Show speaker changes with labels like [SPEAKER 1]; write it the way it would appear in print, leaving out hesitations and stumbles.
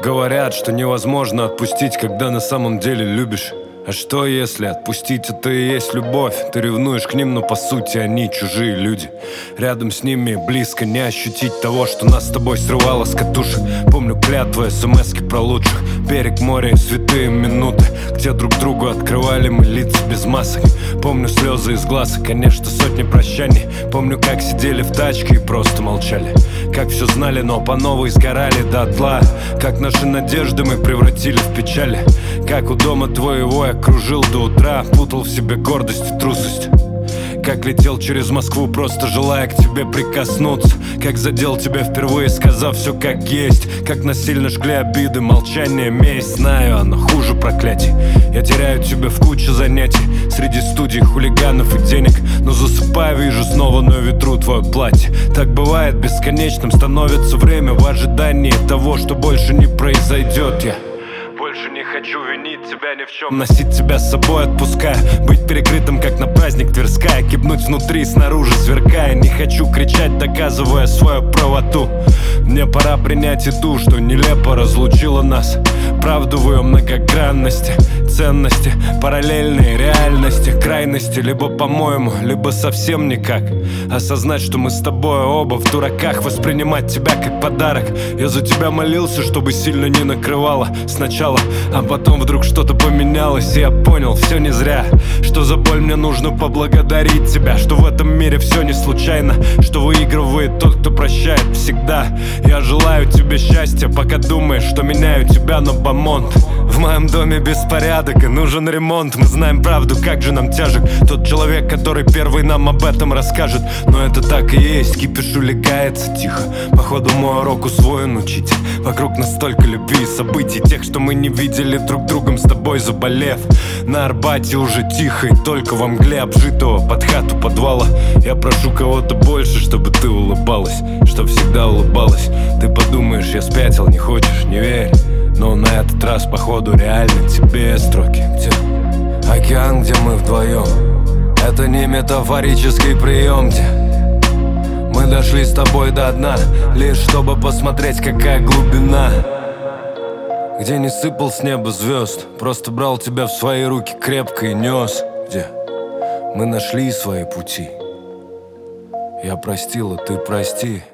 [SPEAKER 1] Говорят, что невозможно отпустить, когда на самом деле любишь. А что если отпустить — это и есть любовь? Ты ревнуешь к ним, но по сути они чужие люди. Рядом с ними близко не ощутить того, что нас с тобой срывало с катушек. Помню клятвы, смски про лучших, берег моря и святые минуты, где друг другу открывали мы лица без масок. Помню слезы из глаз и, конечно, сотни прощаний. Помню, как сидели в тачке и просто молчали, как все знали, но по новой сгорали дотла, как наши надежды мы превратили в печали, как у дома твоего я кружил до утра, путал в себе гордость и трусость, как летел через Москву, просто желая к тебе прикоснуться, как задел тебя впервые, сказав все как есть, как насильно жгли обиды, молчание, месть. Знаю, оно хуже проклятий. Я теряю тебя в куче занятий среди студий, хулиганов и денег, но засыпаю, вижу снова на ветру твое платье. Так бывает, бесконечным становится время в ожидании того, что больше не произойдет. Я больше не хочу винить тебя ни в чем, носить тебя с собой отпуская, быть перекрытым, как на праздник Тверская, кипнуть внутри, снаружи сверкая. Не хочу кричать, доказывая свою правоту. Мне пора принять и ту, что нелепо разлучила нас, правду в ее многогранности, ценности, параллельные реальности, крайности. Либо по-моему, либо совсем никак. Осознать, что мы с тобой оба в дураках, воспринимать тебя как подарок. Я за тебя молился, чтобы сильно не накрывало сначала, а потом вдруг что-то поменялось, и я понял, все не зря. Что за боль мне нужно поблагодарить тебя, что в этом мире все не случайно, что выигрывает тот, кто прощает всегда. Я желаю тебе счастья, пока думаешь, что меняю тебя на бомонд. В моем доме беспорядок и нужен ремонт. Мы знаем правду, как же нам тяжек тот человек, который первый нам об этом расскажет. Но это так и есть, кипиш улегается тихо. Походу мой урок усвоен, учитель. Вокруг нас столько любви и событий, тех, что мы не видели друг другом с тобой, заболев. На Арбате уже тихо и только во мгле обжитого под хату подвала. Я прошу кого-то больше, чтобы ты улыбалась, чтоб всегда улыбалась. Ты подумаешь, я спятил, не хочешь, не верь. Но на этот раз, походу, реально тебе строки. Где океан, где мы вдвоем, это не метафорический прием, где мы дошли с тобой до дна, лишь чтобы посмотреть, какая глубина. Где не сыпал с неба звезд, просто брал тебя в свои руки крепко и нес. Где мы нашли свои пути. Я простил, а ты прости.